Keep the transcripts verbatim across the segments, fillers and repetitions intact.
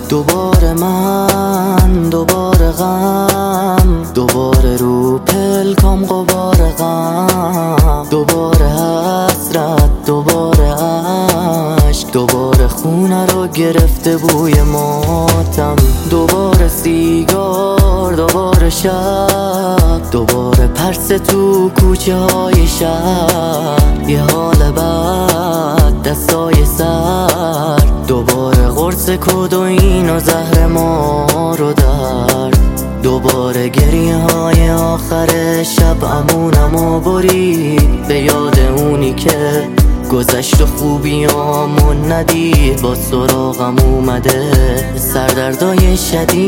دوباره من، دوباره غم، دوباره رو پلکام غبار غم، دوباره حسرت، دوباره عشق، دوباره خونه رو گرفته بوی ماتم، دوباره سیگار، دوباره شب، دوباره پرسه تو کوچه های شهر، یه حال بد، دستای سر، دوباره قرص کدوین و زهر ما رو درد، دوباره گریه های آخر شب امونمو برید به یاد اونی که گذشت و خوبیامون ندید، با سراغم اومده سردردای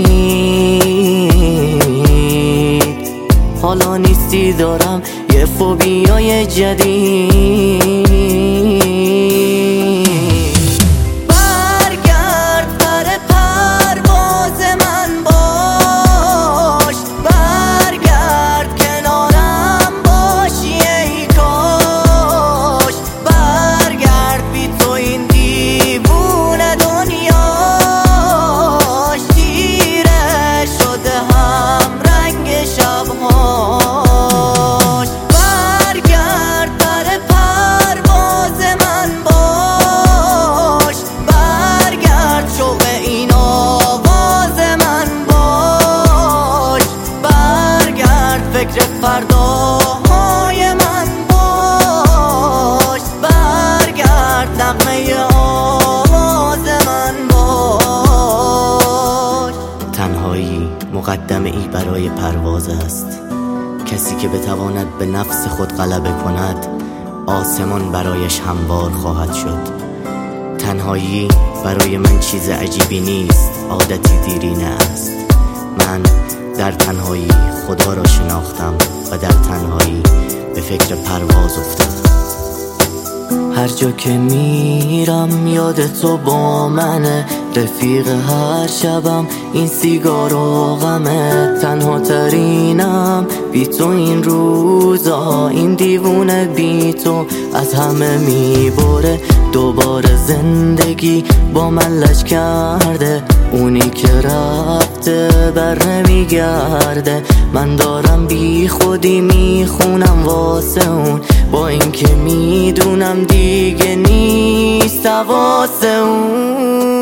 شدید، حالا نیستی دارم یه فوبیای جدید. فکر فرداهای من باش، برگرد نغمه آواز من باش. تنهایی مقدمه ای برای پرواز است، کسی که بتواند به نفس خود غلبه کند آسمان برایش هموار خواهد شد. تنهایی برای من چیز عجیبی نیست، عادتی دیرینه است. من در تنهایی خدا را شناختم و در تنهایی به فکر پرواز افتادم. هر جا که میرم یاد تو با منه، رفیق هر شبم این سیگار و غمه، تنها ترینم بی تو این روزا، این دیوونه بی تو از همه میبره، دوباره زندگی با من لج کرده، اونی که رفته بر نمیگرده، من دارم بی خودی میخونم واسه اون، با اینکه میدونم دیگه نیست واسه اون.